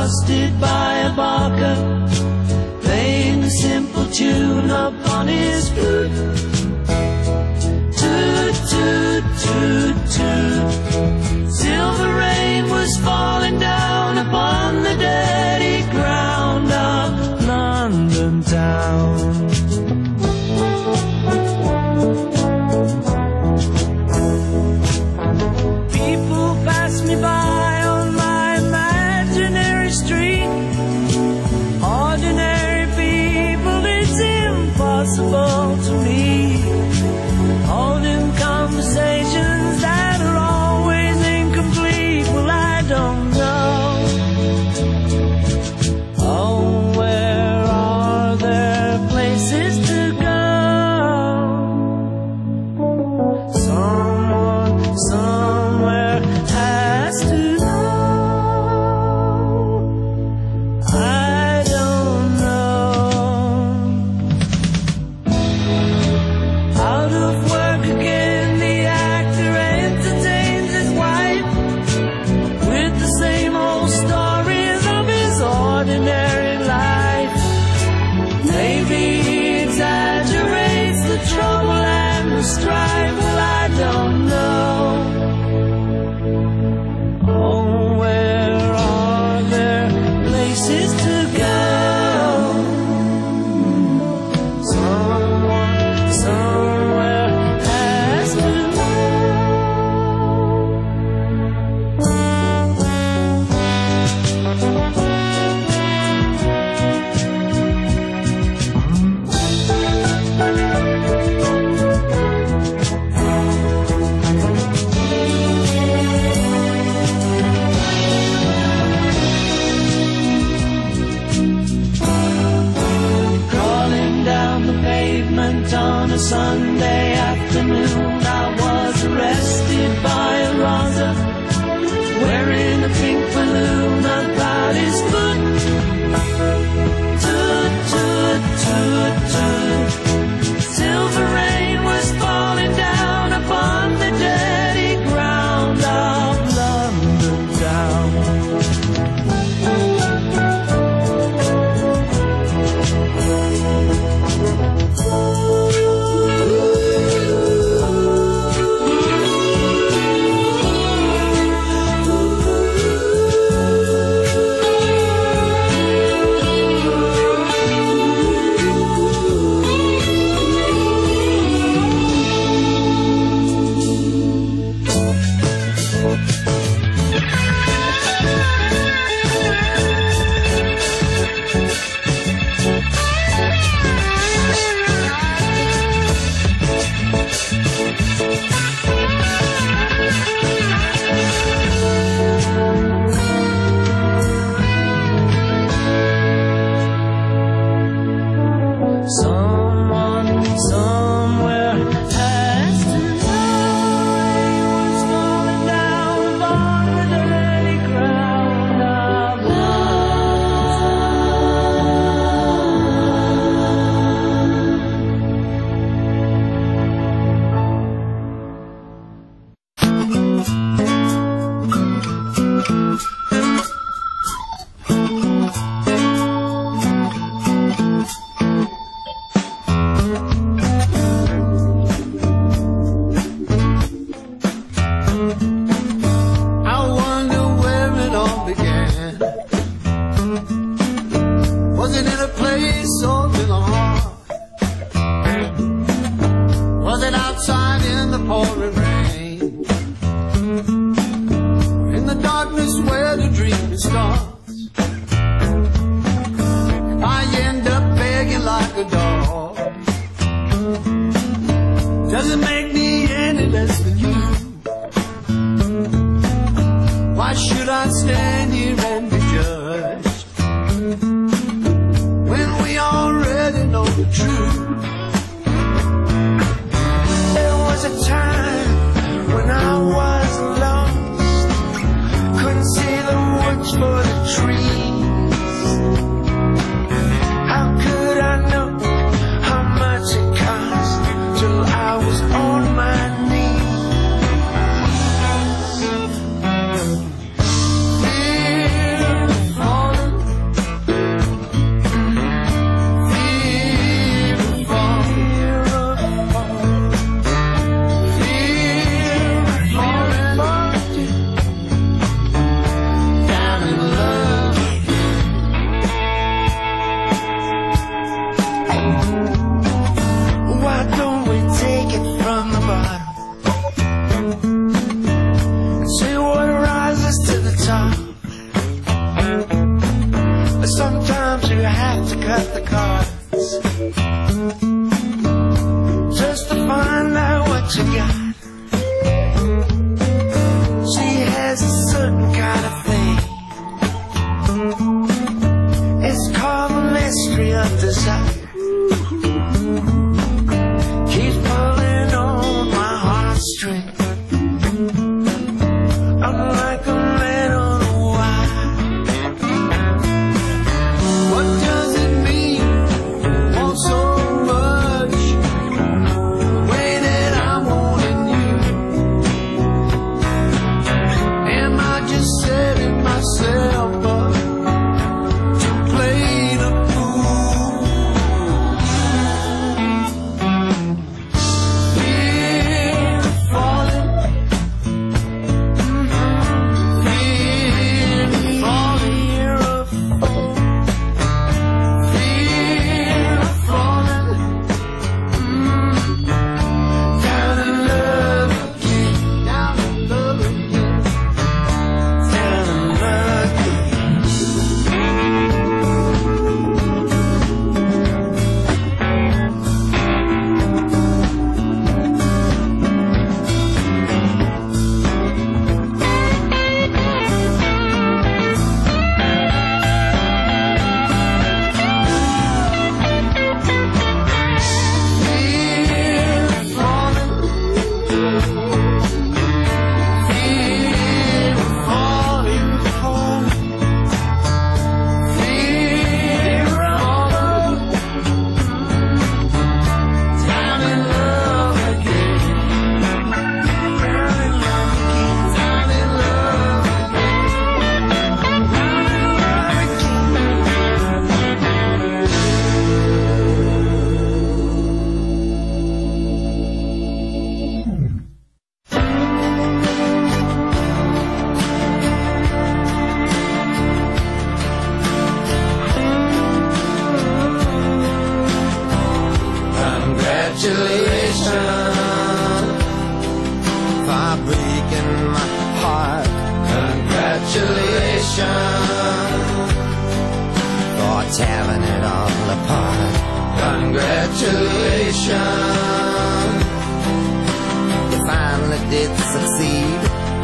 accosted by a barker, playing a simple tune upon his flute. Toot, toot, toot, toot. Silver rain was falling down upon the dirty ground of London town. People pass me by on my imaginary street. Ordinary people, it's impossible to meet. Holding conversations that are always incomplete. Well, I don't know. Oh, where are there places to go? Someone, somewhere has to know. I don't know. Out of work again, the actor entertains his wife with the same old stories of his ordinary life. Maybe he exaggerates the trouble and the strife. Well, I don't know. Oh, where are there places to go? Someone, somewhere has to crawling down the pavement on a Sunday afternoon, I was arrested by a Rosa wearing a pink balloon about his foot. Toot, toot, toot, toot. Silver rain was falling down upon the dirty ground of London town. Someone, somewhere has to know what's falling down upon the dirty ground of I wonder where it all began. Was it in a place or in a heart? Was it outside in the pouring rain? In the darkness where the dream starts? If I end up begging like a dog, does it make me any less than you? Why should I stand here and be judged when we already know the truth? There was a time when I was lost, couldn't see the woods for the trees. How could I know how much it cost till I was on my knees? Fear sometimes you have to cut the cards just to find out what you got. She has a certain kind of thing. It's called the mystery of desire. Keeps pulling on my heartstring. I'm like a man on a wire. What does it mean? Want so much, the way that I'm wanting you. Am I just setting myself up to play the fool? Fear of falling, fear of falling, fear of falling, down in love again, down in love again, down in love again. Fear of falling, fear of falling, falling, fear of falling, down in love again, down in love again, down in love again, down in love again. Congratulations for breaking my heart. Congratulations for tearing it all apart. Congratulations, you finally did succeed.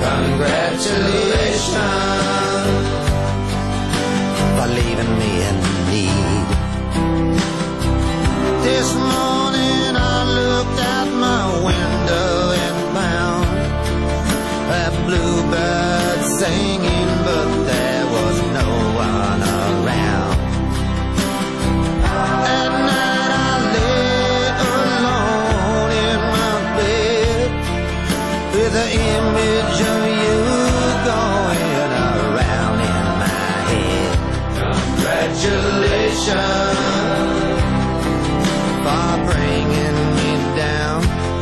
Congratulations for leaving me in need. This morning I looked out my window and found a bluebird singing, but there was no one around. At night I lay alone in my bed with the image of you going around in my head. Congratulations for bringing me down.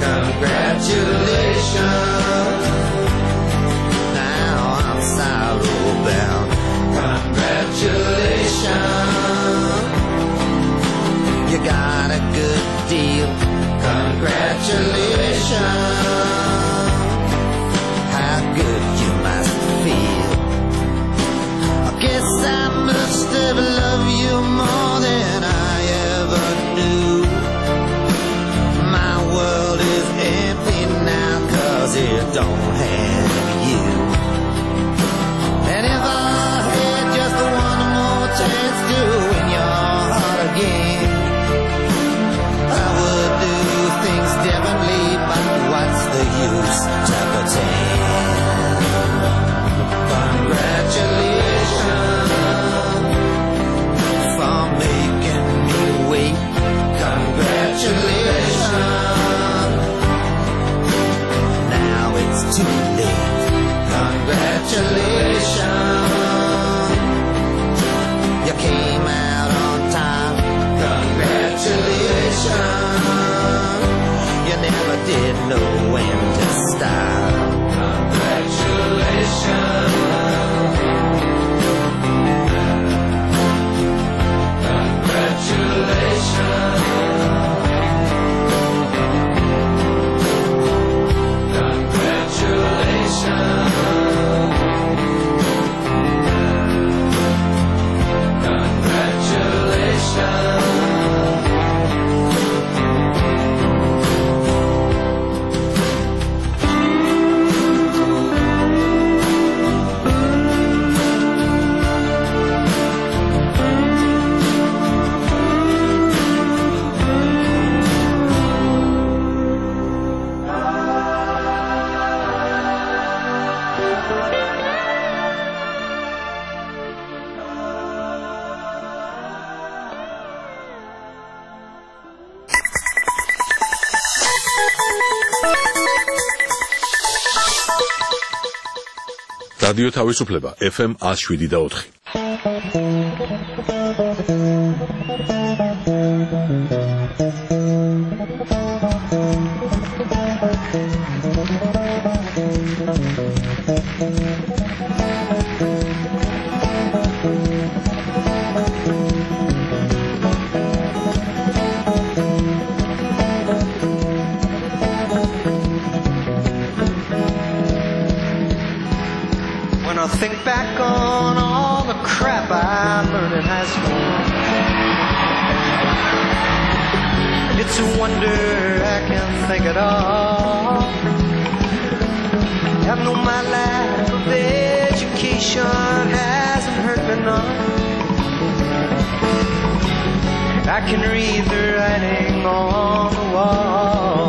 Congratulations, now I'm sorrow bound. Congratulations, you got a good deal. Congratulations, how good you must feel. I guess I must have loved you more than I ever knew. My world is empty now 'cause it don't have you. And if I had just one more chance to win your heart again, I would do რადიო თავისუფლება FM 107.4. Think back on all the crap I learned in high school. It's a wonder I can think at all. I've known my lack of education hasn't hurt me none. I can read the writing on the wall.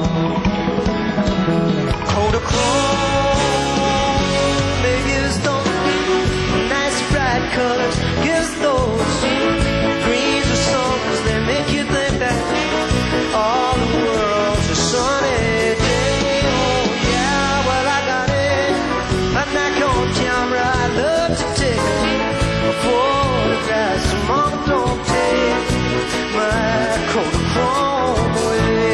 Kodachrome, maybe it's those bright colors, gives those greens or summers, they make you think that all the world's a sunny day. Oh yeah, well I got it, a knack on camera, I love to take photographs, so mama don't take my Kodachrome away.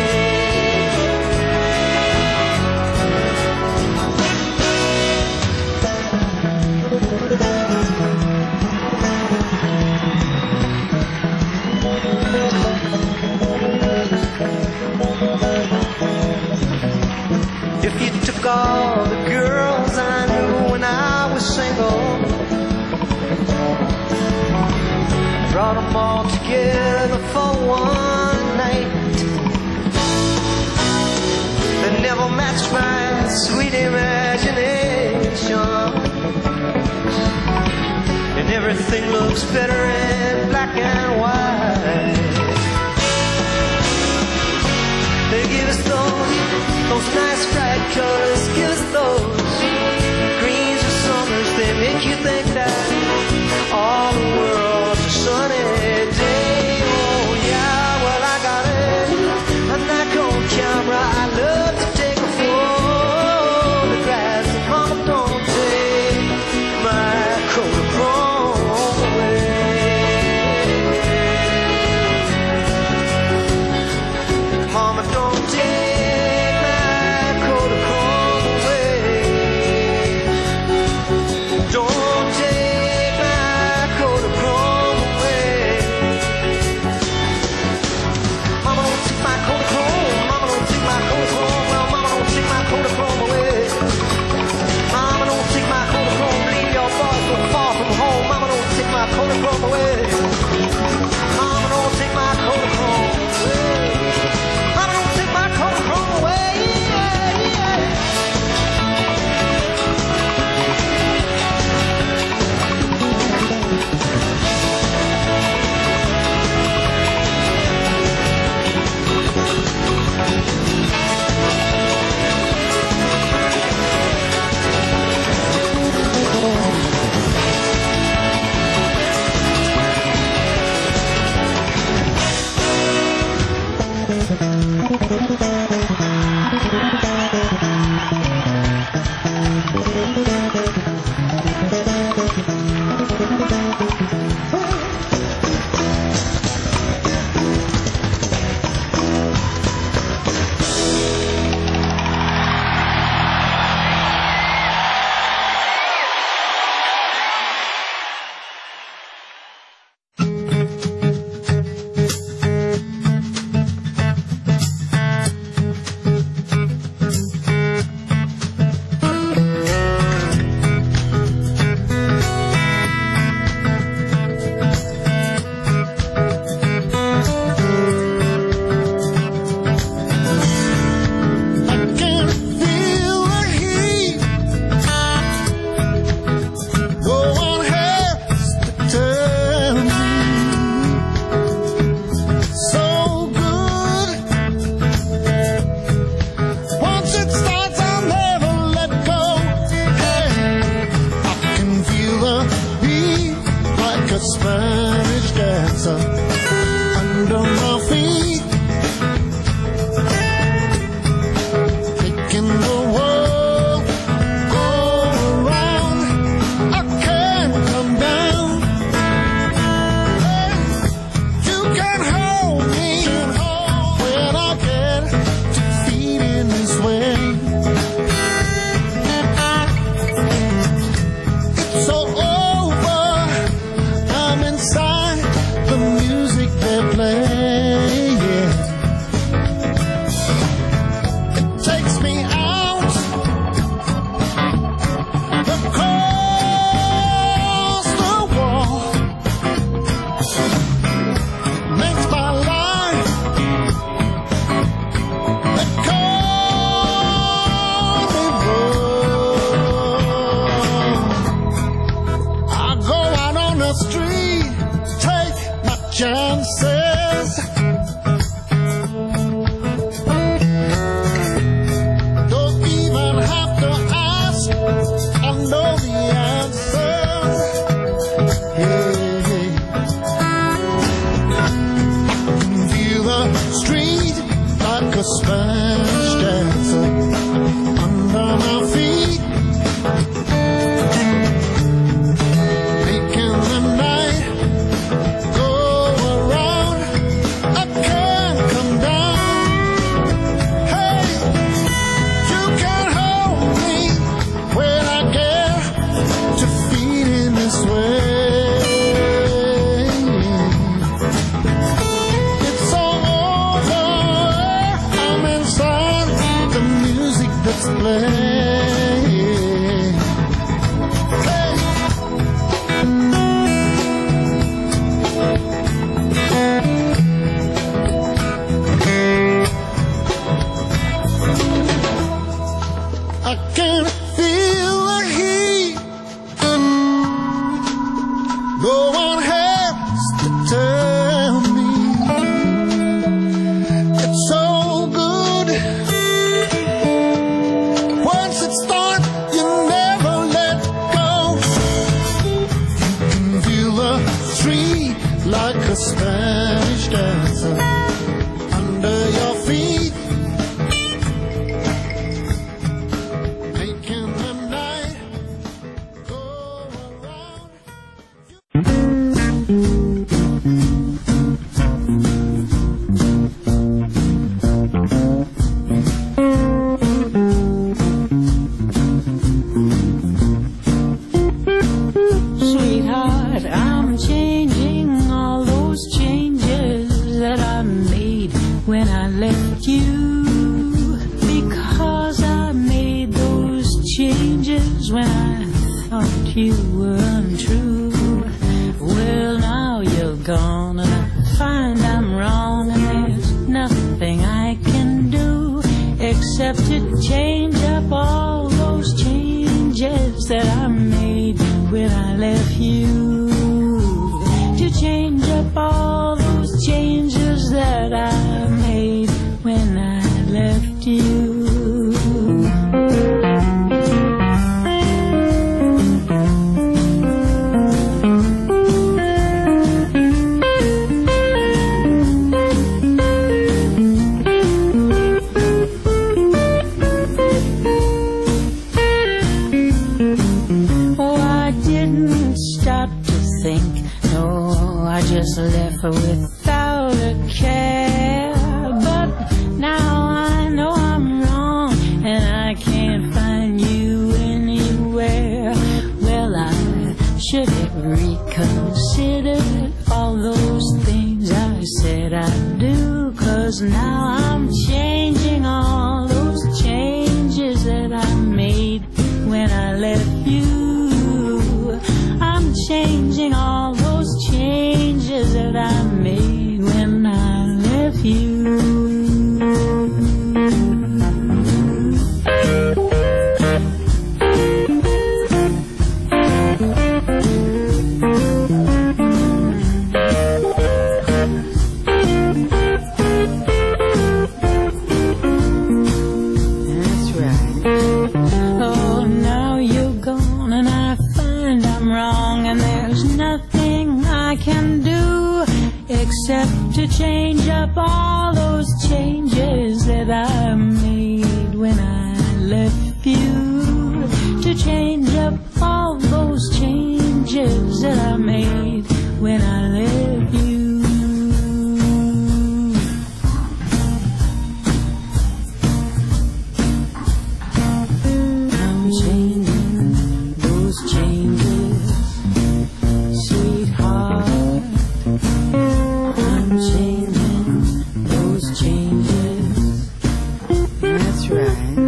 If you took all the girls I knew when I was single, brought them all together for one night, they never matched my sweet imagination, and everything looks better in black and white. They give us those nice bright colors, give us those greens or summers, they make you think that all the world's a sunny day. Oh yeah, well I got it, a knack on camera, I love to take a photograph, so mama don't take my Kodachrome away. Mama don't take Kodachrome away. Mama, don't take my Kodachrome away. Mama, don't take my Kodachrome away. Yeah, yeah. Making the world go around. chances. Don't even have to ask, I know the answer. Hey. Feel the street like a Spanish dancer under my feet. Making the night go around. I can't come down. Hey, you can hold me when I get to feeling this way. It's all over. I'm inside the music that's playing. I can feel the heat. No one has to tell me. It's so good. Once it starts, you never let go. You can feel the street like a Spanish dancer under your feet. Making the night go around. Sweetheart, I'm changing all those changes that I made when I left you. Because I made those changes when I thought you were untrue. Well, now you're gone and I find I'm wrong, and there's nothing I can do except to change up all those changes that I made when I left you. To change up all those changes that I made when I left you. Oh, I didn't stop to think. No, I just left without a care. But now I know I'm wrong, and I can't find you anywhere. Well, I should have reconsidered all those things I said I'd do. 'Cause now I'm changing all those changes that I made when I left you. I'm changing all those changes that I made when I left you. That's right. Oh, now you're gone and I find I'm wrong, and there's nothing I can do except to change up all those changes that I made when I left you. To change up all those changes that I made when I left you. I'm changing those changes, sweetheart. I'm changing those changes. That's right.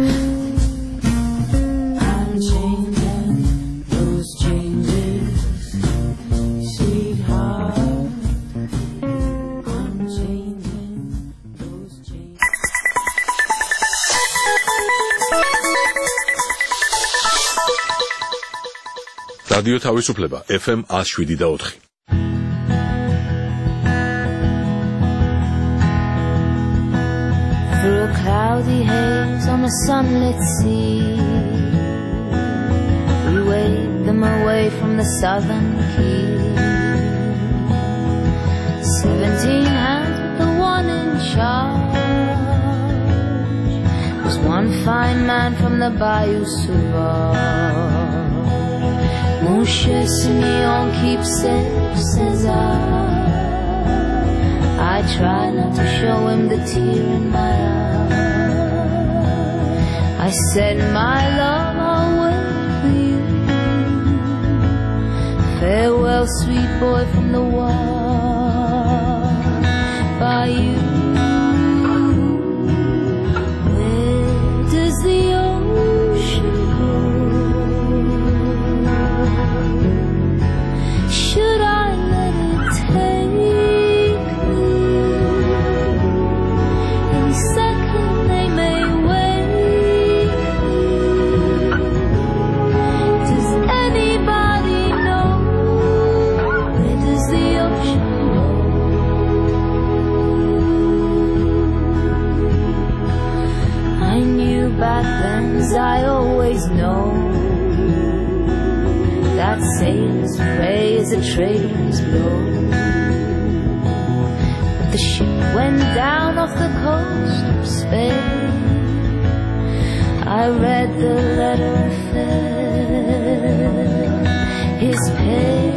I'm changing those changes, sweetheart. I'm changing those changes. რადიო თავისუფლება FM 107.4. cloudy haze on a sunlit sea. We waved them away from the southern quay. 17 hands with the one in charge was one fine man from the Bayou Sauvage. Mon cher Simeon, keep safe, says I try not to show him the tear in my eye. I said, my love, I'll wait for you. Farewell, sweet boy from the Bayou. Where does the ocean go? Should I let it take me? Any second they may wake me. Does anybody know? Where does the ocean go? I knew back then, as I always know, that sailors pray as a trade winds blow. But the ship went down off the coast of Spain. I read the letter and felt his pain.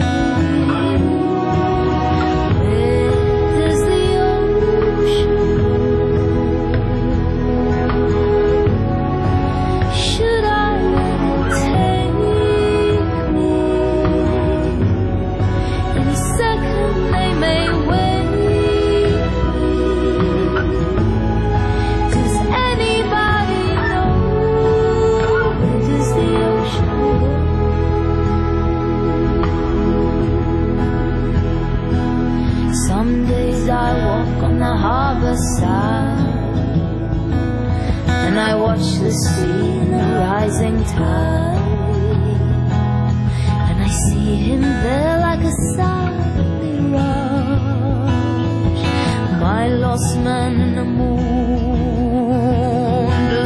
Where does the ocean go? Should I let it take me? In a second they may wake me. Does anybody know? Where does the ocean go? Some days I walk on the harbor side, and I watch the sea in the rising tide, and I see him there like a silent mirage, my lost man in the monde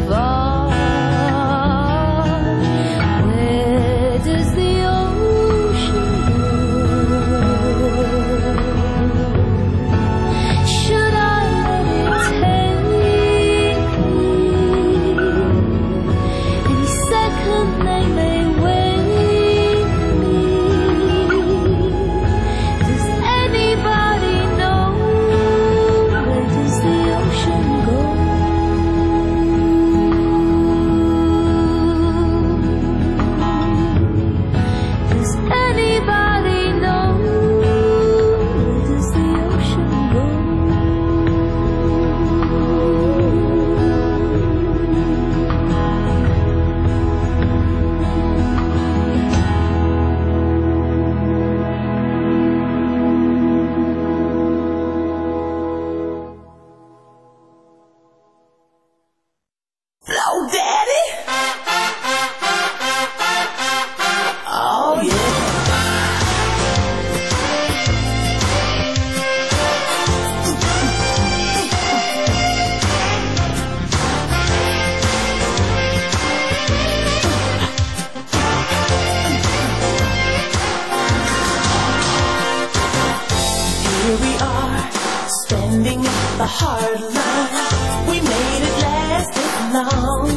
sauvage. Where does the ocean go? Should I let it take me? Any second they may wake me. Does anybody know? Where does the ocean go? Does anybody know? Where does the ocean go? Hello, Daddy. Oh, yeah. Here we are, standing at the hard line. We made it last this long.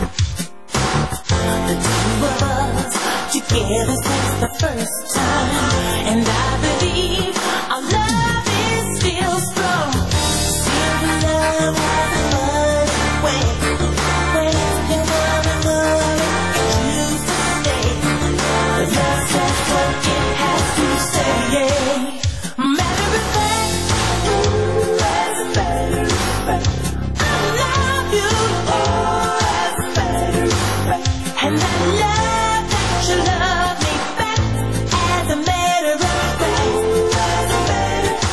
The two of us together since the first time, and I believe our love is still strong. Silver love has a funny way, when you wanna love it, it used to stay. But love says what it has to say, yeah. Matter of fact, as a matter of fact, I love you, as a matter of fact, and I love that you love me back, as a matter of fact, as a matter of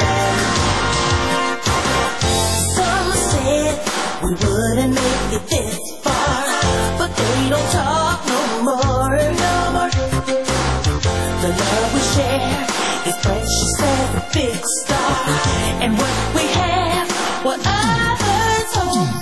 fact. Some said we wouldn't make it this far, but they don't talk no more, no more. The love we share is precious as a big star, and what we have, what others hold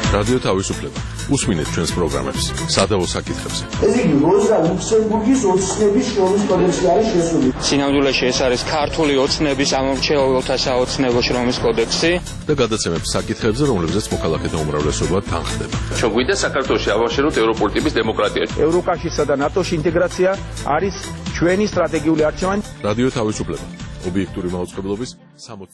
რადიო თავისუფლება. უსმინეთ ჩვენს პროგრამებს სადავო საკითხებზე. ეს იგი როზა ლუქსემბურგის ოცნების შრომის კოდექსი არის შესული. სინამდვილეში ეს არის ქართული ოცნების ამომრჩეველთა საოცნებო შრომის კოდექსი და გადაცემებს საკითხებზე, რომლებზეც მოქალაქეთა უმრავლესობა თანხდება. ჩვენ გვინდა საქართველოში ავაშენოთ ევროპული ტიპის დემოკრატია. ევროკავშირსა და ნატოში ინტეგრაცია არის ჩვენი სტრატეგიული არჩევანი. რადიო თავისუფლება. ობიექტური მაუწყებლობის 60